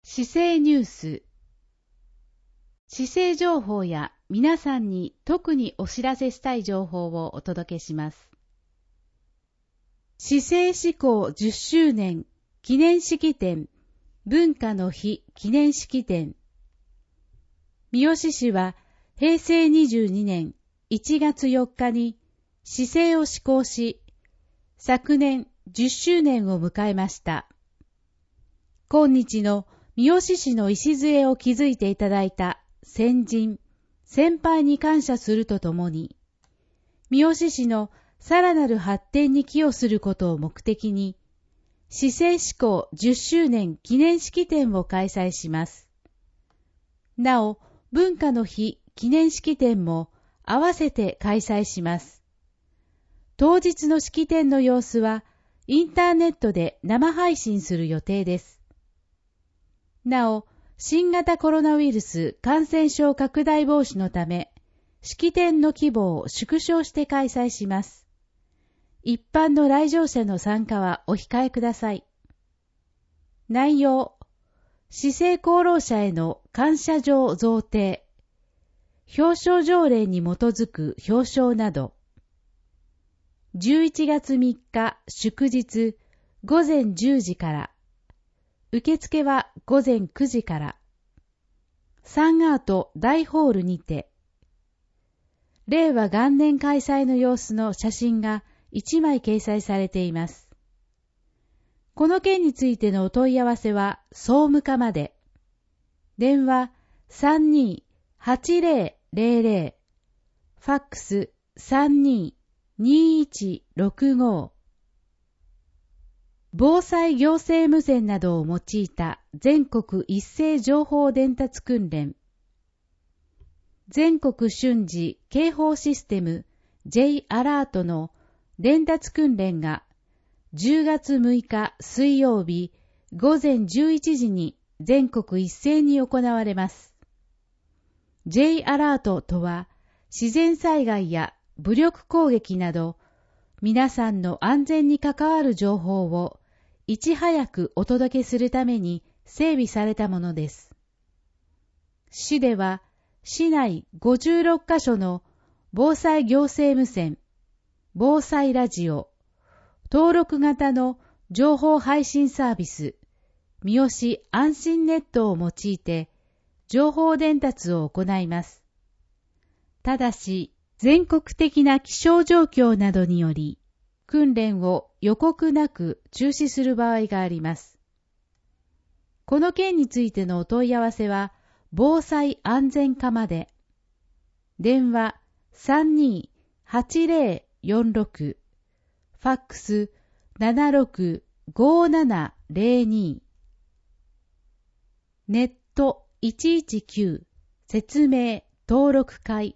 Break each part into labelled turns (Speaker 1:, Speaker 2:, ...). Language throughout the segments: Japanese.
Speaker 1: 市政ニュース。市政情報や皆さんに特にお知らせしたい情報をお届けします。市政施行10周年記念式典文化の日記念式典。三好市は平成22年1月4日に市政を施行し、昨年10周年を迎えました。今日の三好市の礎を築いていただいた先人、先輩に感謝するとともに、三好市のさらなる発展に寄与することを目的に、市政施行10周年記念式典を開催します。なお、文化の日記念式典も合わせて開催します。当日の式典の様子は、インターネットで生配信する予定です。なお、新型コロナウイルス感染症拡大防止のため、式典の規模を縮小して開催します。一般の来場者の参加はお控えください。内容、市政功労者への感謝状贈呈、表彰条例に基づく表彰など、11月3日祝日午前10時から、受付は午前9時から、サンアート大ホールにて、令和元年開催の様子の写真が1枚掲載されています。この件についてのお問い合わせは総務課まで。電話32-8000、ファックス32-2165。防災行政無線などを用いた全国一斉情報伝達訓練。全国瞬時警報システム J アラートの伝達訓練が10月6日水曜日午前11時に全国一斉に行われます。J アラートとは自然災害や武力攻撃など皆さんの安全に関わる情報をいち早くお届けするために整備されたものです。市では市内56カ所の防災行政無線、防災ラジオ、登録型の情報配信サービス、三好安心ネットを用いて情報伝達を行います。ただし、全国的な気象状況などにより、訓練を予告なく中止する場合があります。この件についてのお問い合わせは、防災安全課まで。電話32-8046、ファックス765702。ネット119説明登録会。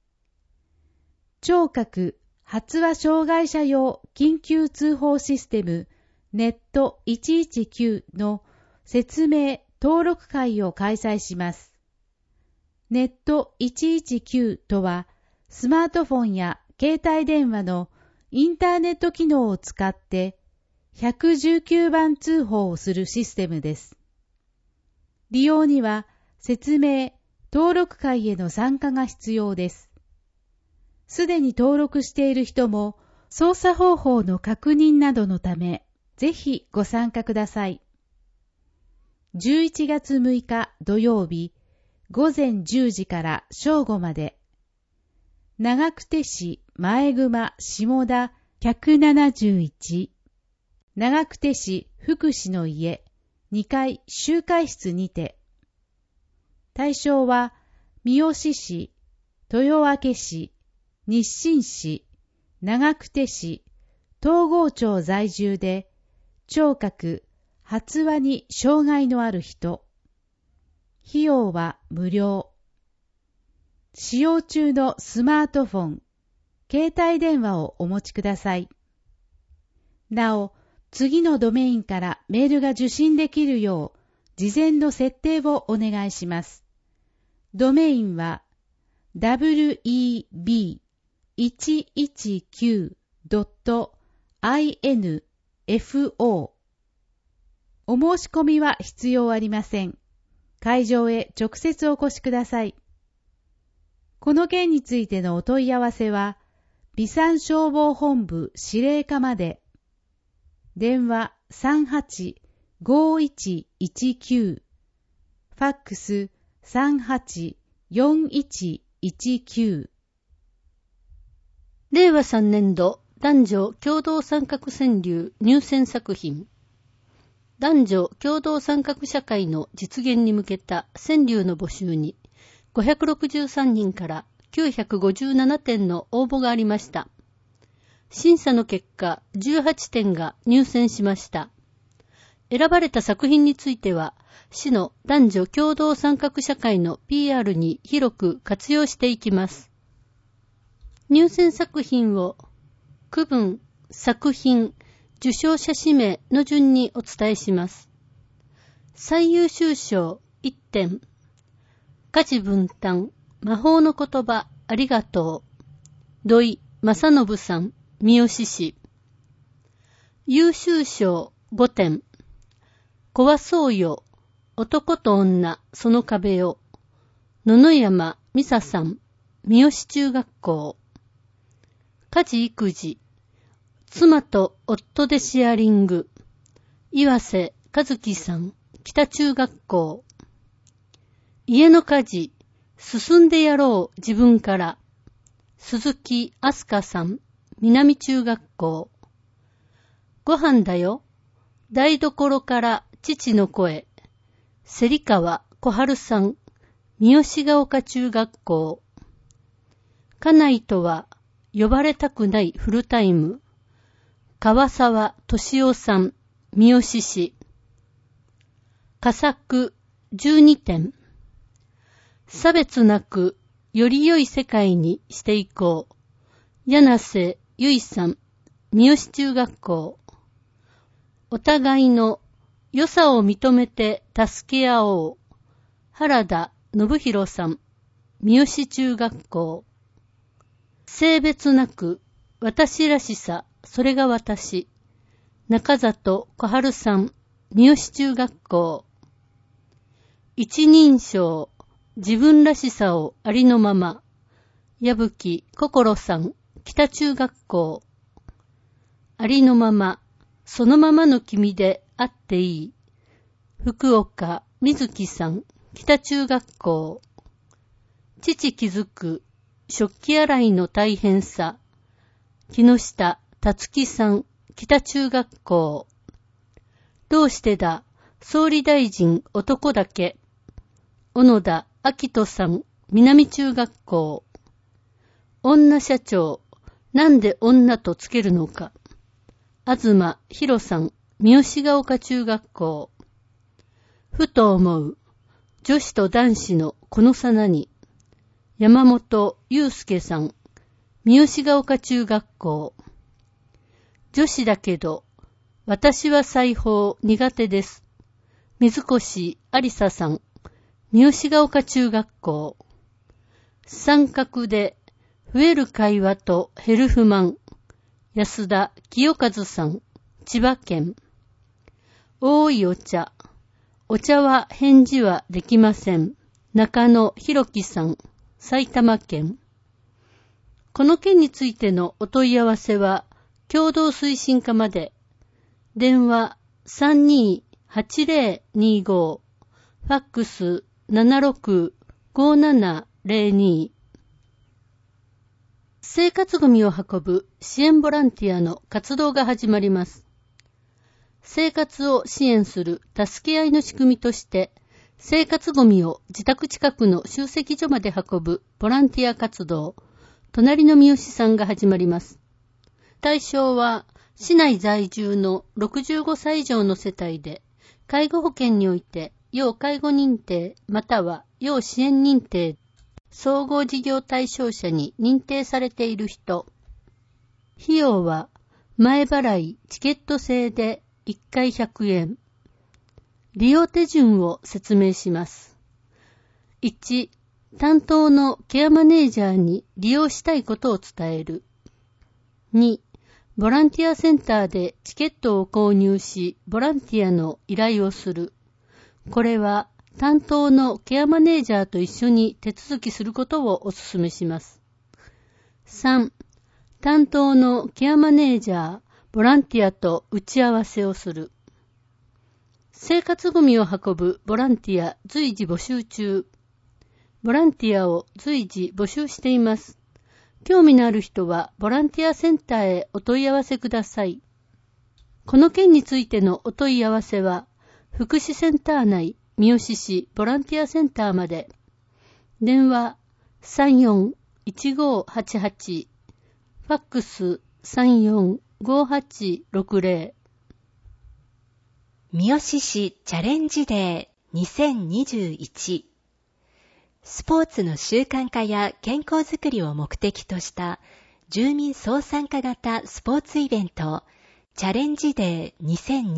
Speaker 1: 聴覚発話障害者用緊急通報システムネット119の説明登録会を開催します。ネット119とはスマートフォンや携帯電話のインターネット機能を使って119番通報をするシステムです。利用には説明登録会への参加が必要です。すでに登録している人も操作方法の確認などのため、ぜひご参加ください。11月6日土曜日、午前10時から正午まで、長久手市前熊下田171、長久手市福祉の家2階集会室にて、対象は三好市、豊明市、日清市、長久手市、東郷町在住で、聴覚、発話に障害のある人。費用は無料。使用中のスマートフォン、携帯電話をお持ちください。なお、次のドメインからメールが受信できるよう、事前の設定をお願いします。ドメインは、web119.info。お申し込みは必要ありません。 会場へ直接お越しください。この件についてのお問い合わせは、備産消防本部司令課まで。電話38-5119、ファックス38-4119。
Speaker 2: 令和3年度男女共同参画川柳入選作品。男女共同参画社会の実現に向けた川柳の募集に563人から957点の応募がありました。審査の結果18点が入選しました。選ばれた作品については、市の男女共同参画社会の PR に広く活用していきます。入選作品を区分、作品、受賞者氏名の順にお伝えします。最優秀賞1点。家事分担、魔法の言葉ありがとう。土井正信さん、三好市。優秀賞5点。壊そうよ、男と女、その壁を。野々山美沙さん、三好中学校。家事育児、妻と夫でシェアリング。岩瀬和樹さん、北中学校。家の家事、進んでやろう自分から。鈴木飛鳥さん、南中学校。ご飯だよ、台所から父の声。芹川小春さん、三好ヶ丘中学校。家内とは呼ばれたくないフルタイム。川沢俊夫さん、三好市。佳作12点。差別なくより良い世界にしていこう。柳瀬由衣さん、三好中学校。お互いの良さを認めて助け合おう。原田信弘さん、三好中学校。性別なく私らしさ、それが私。中里小春さん、三好中学校。一人称、自分らしさをありのまま。矢吹心さん、北中学校。ありのまま、そのままの君であっていい。福岡瑞希さん、北中学校。父気づく、食器洗いの大変さ。木下達樹さん、北中学校。どうしてだ、総理大臣男だけ。小野田明人さん、南中学校。女社長、なんで女とつけるのか。東博さん、三好ヶ丘中学校。ふと思う、女子と男子のこの差何。山本祐介さん、三好ヶ丘中学校。女子だけど、私は裁縫苦手です。水越ありささん、三好ヶ丘中学校。三角で、増える会話と減る不満。安田清和さん、千葉県。多いお茶。お茶は返事はできません。中野博樹さん、埼玉県。この件についてのお問い合わせは、共同推進課まで。電話328025、ファックス765702。生活ゴミを運ぶ支援ボランティアの活動が始まります。生活を支援する助け合いの仕組みとして、生活ゴミを自宅近くの集積所まで運ぶボランティア活動、隣の三好さんが始まります。対象は、市内在住の65歳以上の世帯で、介護保険において、要介護認定または要支援認定、総合事業対象者に認定されている人。費用は、前払いチケット制で1回100円。利用手順を説明します。1、担当のケアマネージャーに利用したいことを伝える。2、ボランティアセンターでチケットを購入し、ボランティアの依頼をする。これは担当のケアマネージャーと一緒に手続きすることをお勧めします。3、担当のケアマネージャー、ボランティアと打ち合わせをする。生活ゴミを運ぶボランティア随時募集中。ボランティアを随時募集しています。興味のある人はボランティアセンターへお問い合わせください。この件についてのお問い合わせは、福祉センター内三好市ボランティアセンターまで。電話34-1588、ファックス34-5860。
Speaker 3: 三好市チャレンジデー2021。スポーツの習慣化や健康づくりを目的とした住民総参加型スポーツイベントチャレンジデー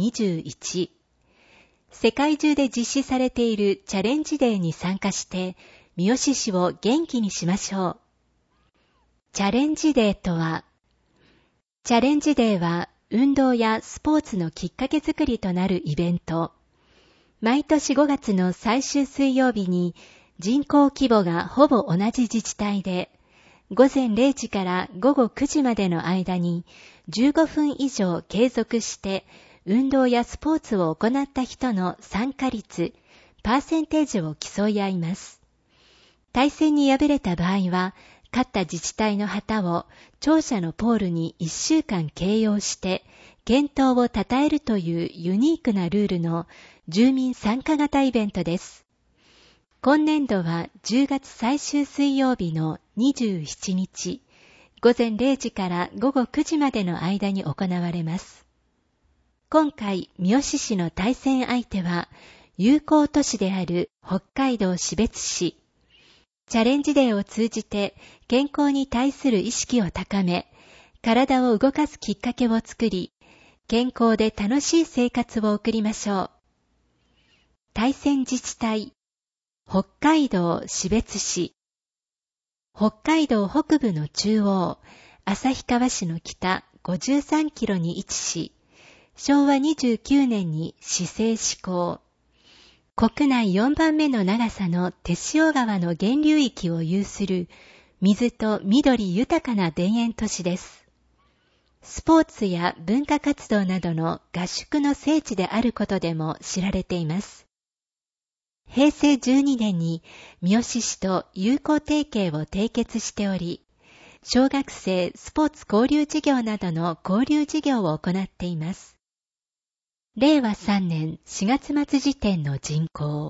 Speaker 3: 2021。世界中で実施されているチャレンジデーに参加して三好市を元気にしましょう。チャレンジデーとは、チャレンジデーは運動やスポーツのきっかけづくりとなるイベント。毎年5月の最終水曜日に人口規模がほぼ同じ自治体で、午前0時から午後9時までの間に15分以上継続して運動やスポーツを行った人の参加率、パーセンテージを競い合います。対戦に敗れた場合は、勝った自治体の旗を庁舎のポールに1週間掲揚して健闘を称えるというユニークなルールの住民参加型イベントです。今年度は10月最終水曜日の27日、午前0時から午後9時までの間に行われます。今回、三好市の対戦相手は、友好都市である北海道士別市。チャレンジデーを通じて健康に対する意識を高め、体を動かすきっかけを作り、健康で楽しい生活を送りましょう。対戦自治体、北海道士別市。北海道北部の中央、旭川市の北53キロに位置し、昭和29年に市制施行。国内4番目の長さの手塩川の源流域を有する水と緑豊かな田園都市です。スポーツや文化活動などの合宿の聖地であることでも知られています。平成12年に三好市と友好提携を締結しており、小学生スポーツ交流事業などの交流事業を行っています。令和3年4月末時点の人口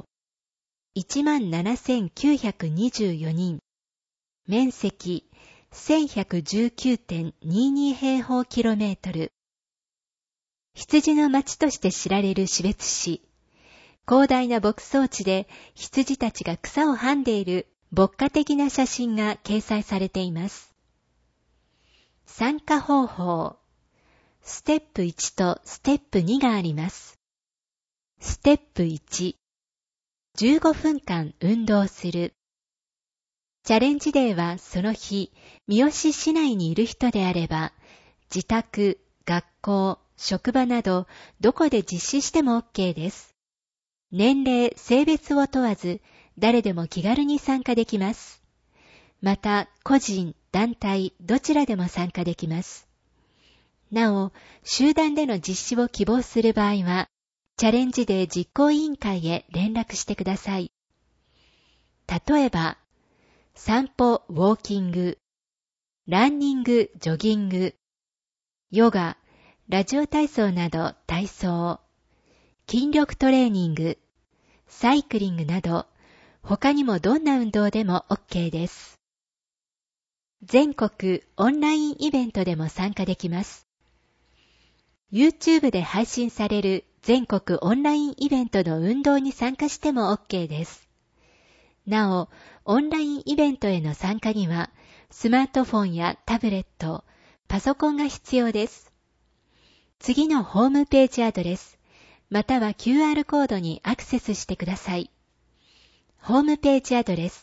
Speaker 3: 17,924 人、面積 1119.22 平方キロメートル。羊の町として知られる士別市。広大な牧草地で羊たちが草をはんでいる牧歌的な写真が掲載されています。参加方法。ステップ1とステップ2があります。ステップ1、15分間運動する。チャレンジデーはその日、三好市内にいる人であれば、自宅、学校、職場などどこで実施しても OK です。年齢、性別を問わず、誰でも気軽に参加できます。また、個人、団体、どちらでも参加できます。なお、集団での実施を希望する場合は、チャレンジデー実行委員会へ連絡してください。例えば、散歩、ウォーキング、ランニング、ジョギング、ヨガ、ラジオ体操など体操、筋力トレーニング、サイクリングなど、他にもどんな運動でも OK です。全国オンラインイベントでも参加できます。YouTube で配信される全国オンラインイベントの運動に参加しても OK です。なお、オンラインイベントへの参加には、スマートフォンやタブレット、パソコンが必要です。次のホームページアドレス、または QR コードにアクセスしてください。ホームページアドレ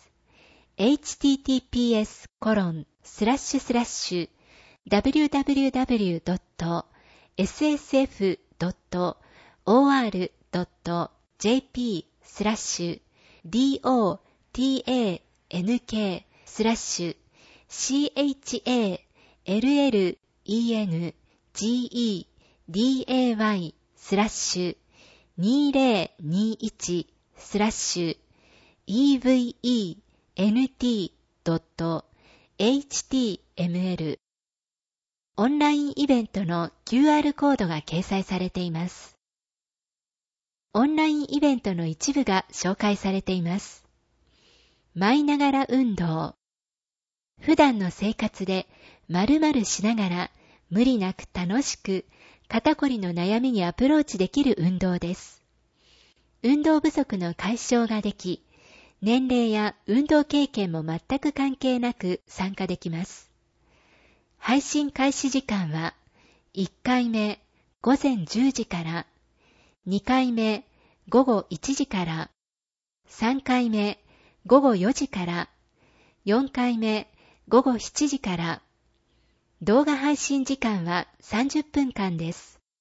Speaker 3: ス、https://www.ssf.or.jp/ 2020-2020/CHALENGE/EVENT/2020/EVENT/2020/HTML オンラインイベントの QR コードが掲載されています。オンラインイベントの一部が紹介されています。舞いながら運動。普段の生活で〇〇しながら無理なく楽しく肩こりの悩みにアプローチできる運動です。運動不足の解消ができ、年齢や運動経験も全く関係なく参加できます。配信開始時間は1回目午前10時から2回目午後1時から3回目午後4時から4回目午後7時から。動画配信時間は30分間です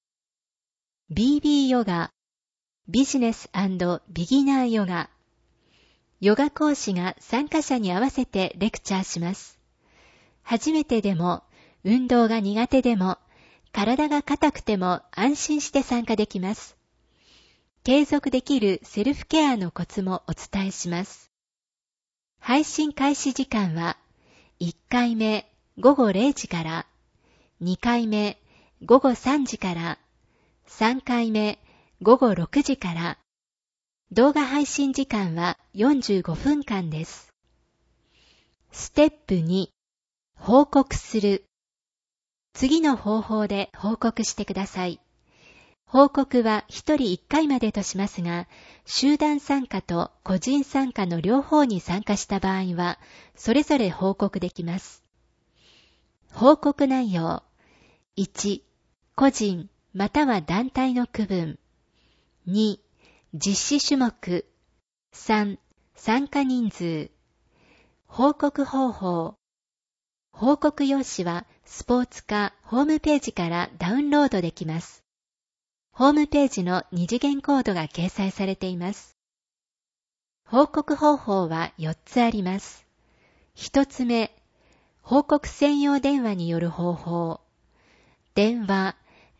Speaker 3: 。BB ヨガ、ビジネス&ビギナーヨガ。ヨガ講師が参加者に合わせてレクチャーします。初めてでも、運動が苦手でも、体が硬くても安心して参加できます。継続できるセルフケアのコツもお伝えします。配信開始時間は、1回目午後0時から、2回目午後3時から、3回目午後6時から。動画配信時間は45分間です。ステップ2、報告する。次の方法で報告してください。報告は1人1回までとしますが、集団参加と個人参加の両方に参加した場合は、それぞれ報告できます。報告内容。1、個人または団体の区分。2、実施種目。3、参加人数。報告方法。報告用紙はスポーツ課ホームページからダウンロードできます。ホームページの二次元コードが掲載されています。報告方法は4つあります。1つ目、報告専用電話による方法。電話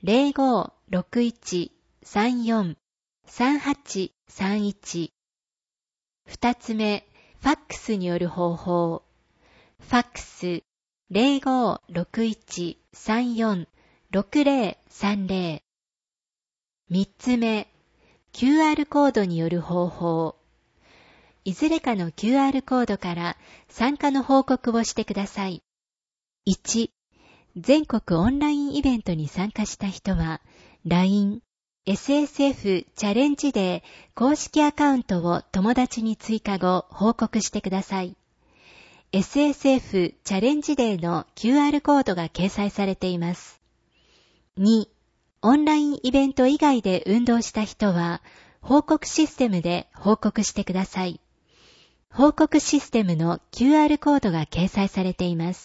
Speaker 3: 0561343831。2つ目、ファックスによる方法。ファックス 0561346030。3つ目、QR コードによる方法。いずれかの QR コードから参加の報告をしてください。1、全国オンラインイベントに参加した人は、LINE、SSF チャレンジデー公式アカウントを友達に追加後報告してください。SSF チャレンジデーの QR コードが掲載されています。2、オンラインイベント以外で運動した人は、報告システムで報告してください。報告システムの QR コードが掲載されています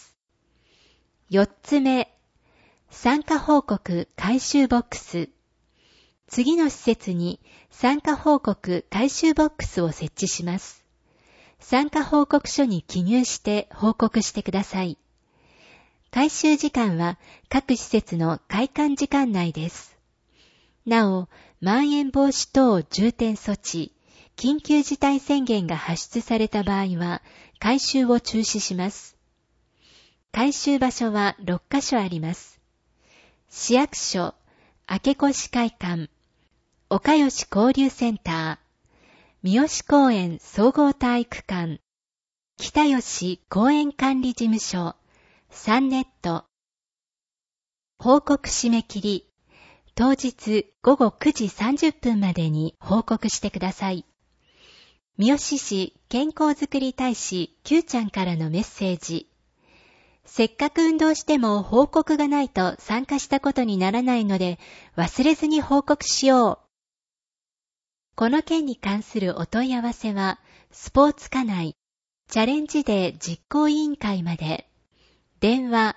Speaker 3: 。4つ目、参加報告回収ボックス。次の施設に参加報告回収ボックスを設置します。参加報告書に記入して報告してください。回収時間は各施設の開館時間内です。なお、まん延防止等重点措置、緊急事態宣言が発出された場合は、回収を中止します。回収場所は6カ所あります。市役所、明越会館、岡吉交流センター、三好公園総合体育館、北吉公園管理事務所、サンネット。報告締め切り。当日午後9時30分までに報告してください。三好市健康づくり大使 Q ちゃんからのメッセージ。せっかく運動しても報告がないと参加したことにならないので忘れずに報告しよう。この件に関するお問い合わせは、スポーツ課内チャレンジデー実行委員会まで。電話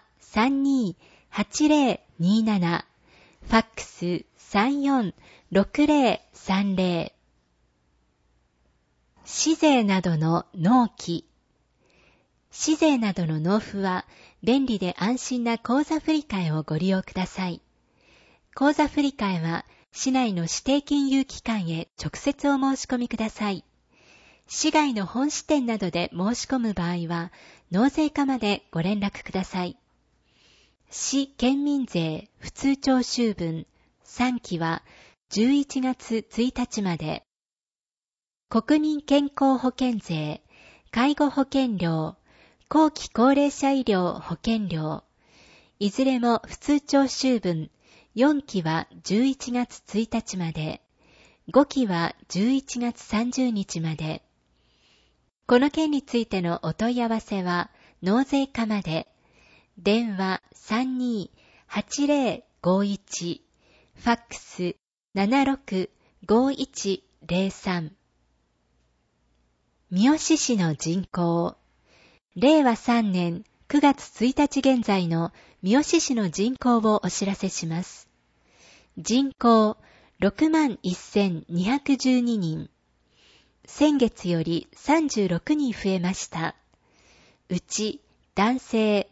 Speaker 3: 328027、ファックス 346030。 市税などの納期。市税などの納付は便利で安心な口座振替をご利用ください。口座振替は市内の指定金融機関へ直接お申し込みください。市外の本支店などで申し込む場合は納税課までご連絡ください。市県民税普通徴収分3期は11月1日まで。国民健康保険税、介護保険料、後期高齢者医療保険料、いずれも普通徴収分4期は11月1日まで、5期は11月30日まで。この件についてのお問い合わせは納税課まで。電話 32-8051、ファックス 765103。三好市の人口。令和3年9月1日現在の三好市の人口をお知らせします。人口 61,212 人。先月より36人増えました。うち男性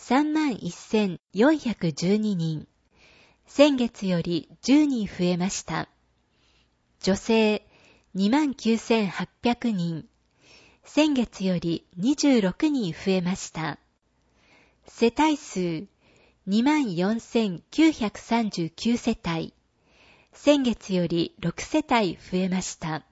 Speaker 3: 31,412 人。先月より10人増えました。女性 29,800 人。先月より26人増えました。世帯数 24,939 世帯。先月より6世帯増えました。